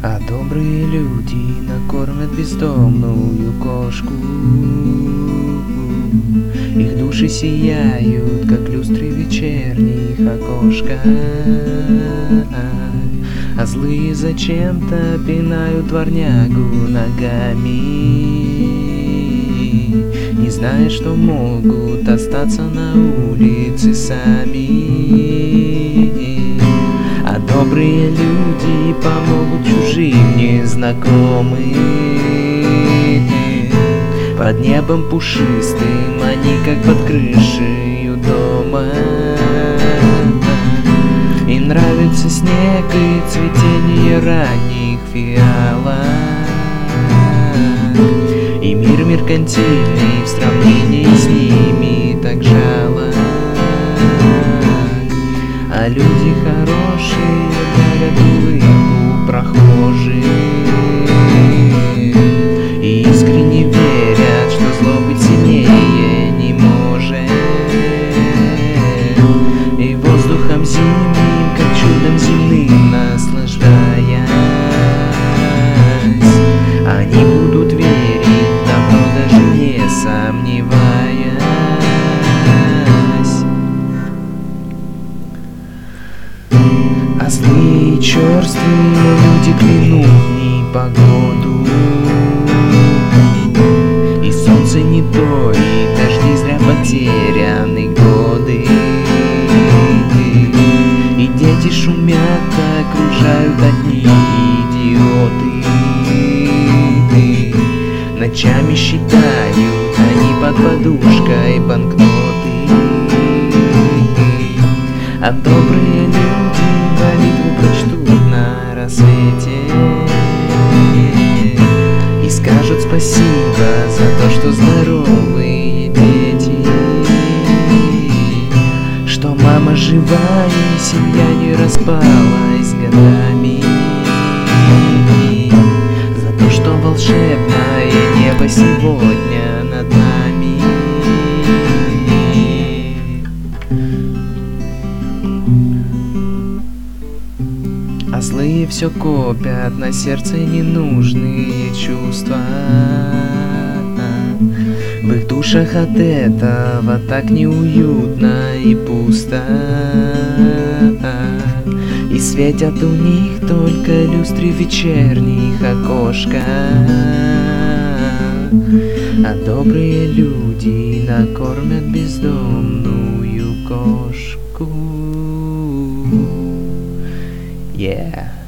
А добрые люди накормят бездомную кошку. Их души сияют, как люстры в вечерних окошках. А злые зачем-то пинают дворнягу ногами, не зная, что могут остаться на улице сами. А добрые люди помогут чужим незнакомым. Под небом пушистым они как под крышей у дома. Им нравится снег и цветение ранних фиалок. И мир меркантильный в сравнении с ними так жалок. А люди хорошие дарят улыбку прохожим и искренне верят, что зло быть сильнее не может. И воздухом зимним, как чудом земным наслаждаясь, они будут верить в добро, даже не сомневаясь. А злые и черствые люди клянут непогоду, и солнце не то, и дожди зря потеряны годы. И дети шумят, окружают одни идиоты. Ночами считают они под подушкой банкноты. А добрые люди молитву прочтут на рассвете и скажут спасибо за то, что здоровые дети, что мама жива и семья не распалась годами, за то, что волшебное небо сегодня над нами. А злые все копят на сердце ненужные чувства. В их душах от этого так неуютно и пусто. И светят у них только люстры в вечерних окошках. А добрые люди накормят бездомную кошку. Yeah.